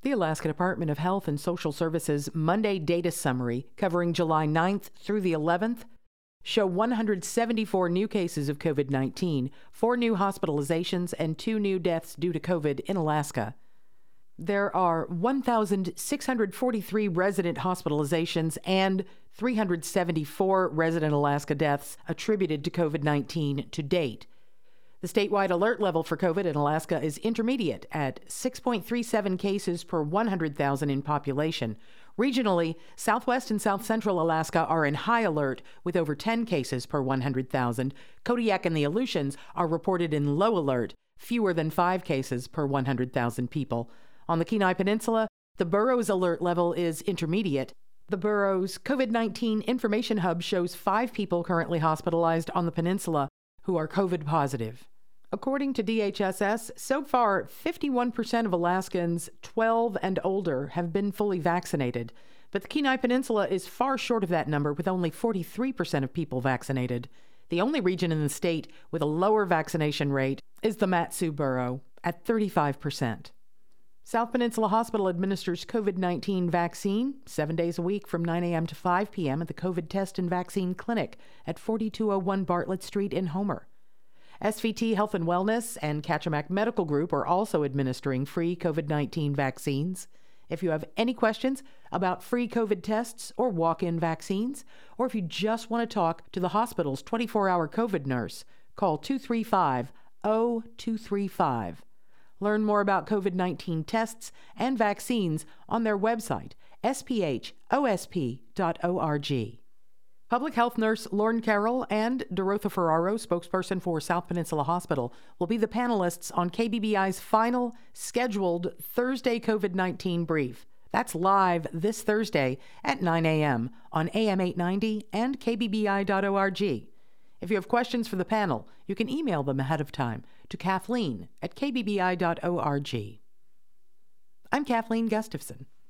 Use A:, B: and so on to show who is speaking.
A: The Alaska Department of Health and Social Services Monday data summary covering July 9th through the 11th show 174 new cases of COVID-19, 4 new hospitalizations, and 2 new deaths due to COVID in Alaska. There are 1,643 resident hospitalizations and 374 resident Alaska deaths attributed to COVID-19 to date. The statewide alert level for COVID in Alaska is intermediate at 6.37 cases per 100,000 in population. Regionally, southwest and south central Alaska are in high alert with over 10 cases per 100,000. Kodiak and the Aleutians are reported in low alert, fewer than 5 cases per 100,000 people. On the Kenai Peninsula, the Burroughs alert level is intermediate. The Burroughs COVID-19 Information Hub shows 5 people currently hospitalized on the peninsula who are COVID positive. According to DHSS, so far, 51% of Alaskans 12 and older have been fully vaccinated, but the Kenai Peninsula is far short of that number with only 43% of people vaccinated. The only region in the state with a lower vaccination rate is the Mat-Su Borough at 35%. South Peninsula Hospital administers COVID-19 vaccine 7 days a week from 9 a.m. to 5 p.m. at the COVID Test and Vaccine Clinic at 4201 Bartlett Street in Homer. SVT Health and Wellness and Kachemak Medical Group are also administering free COVID-19 vaccines. If you have any questions about free COVID tests or walk-in vaccines, or if you just want to talk to the hospital's 24-hour COVID nurse, call 235-0235. Learn more about COVID-19 tests and vaccines on their website, sphosp.org. Public health nurse Lauren Carroll and Dorotha Ferraro, spokesperson for South Peninsula Hospital, will be the panelists on KBBI's final scheduled Thursday COVID-19 brief. That's live this Thursday at 9 a.m. on AM 890 and KBBI.org. If you have questions for the panel, you can email them ahead of time to Kathleen at KBBI.org. I'm Kathleen Gustafson.